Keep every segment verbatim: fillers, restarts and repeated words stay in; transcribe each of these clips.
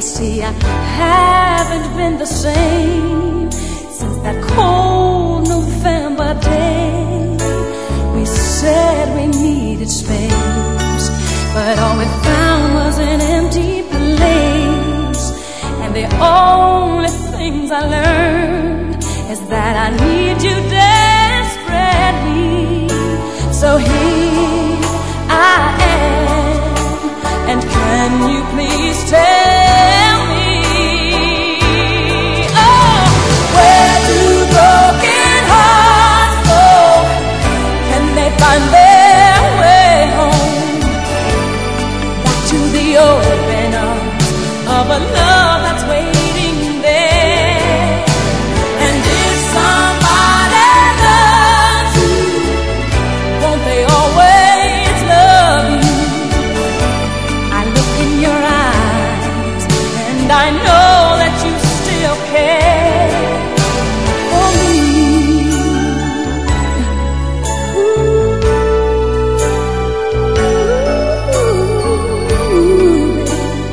You see, I haven't been the same since that cold November day. We said we needed space, but all we found was an empty place. And the only things I learned is that I need you desperately. So here I am, and can you please tell me, oh, where do broken hearts go? Can they find their way home? Back to the open arms of a love that's waiting there. And if somebody loves you, won't they always love you? I look in your eyes, and I know that you still care for me. Ooh,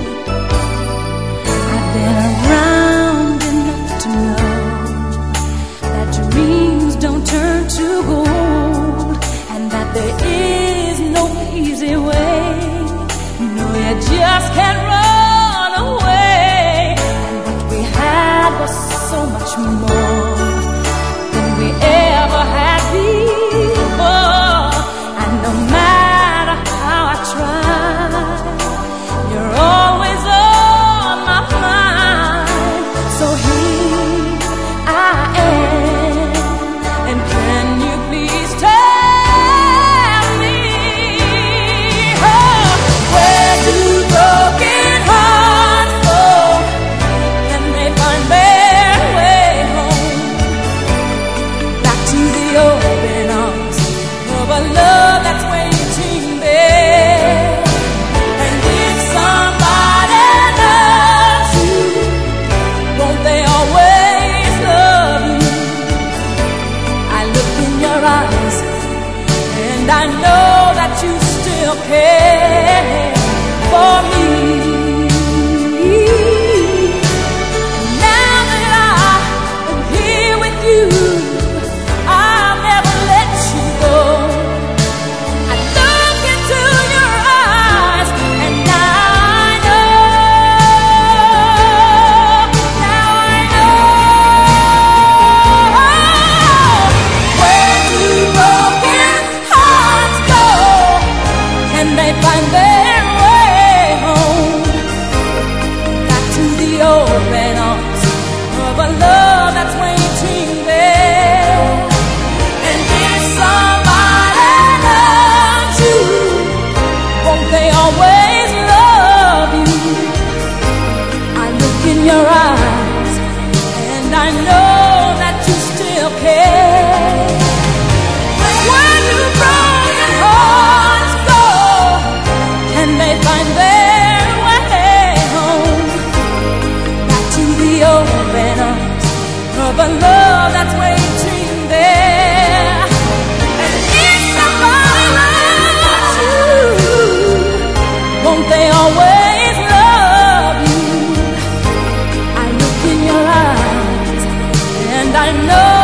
I've been around enough to know that dreams don't turn to gold, and that there is no easy way. No, you just can't run away. And what we had was so much more than we ever had before. And no matter how I try, you're always on my mind. So here I am, and can you please tell me, oh, where do broken hearts go? Can they find their way home? Back to the open arms of a love that's waiting there. And if somebody loves you, won't they always love you? I look in your eyes, and I know that you still care for me. Now that I am here with you, I'll never let you go. I look into your eyes, and now I know, now I know. Where do broken hearts go? Can they find their way home? Back to the open arms of a love that's waiting there. And if somebody loves you, won't they always love you? I look in your eyes, and I know that you still care. Where do broken hearts go? Can they find their way home? Back to the open arms of a love that's waiting there. And if somebody loves you, won't they always love you? I look in your eyes, and I know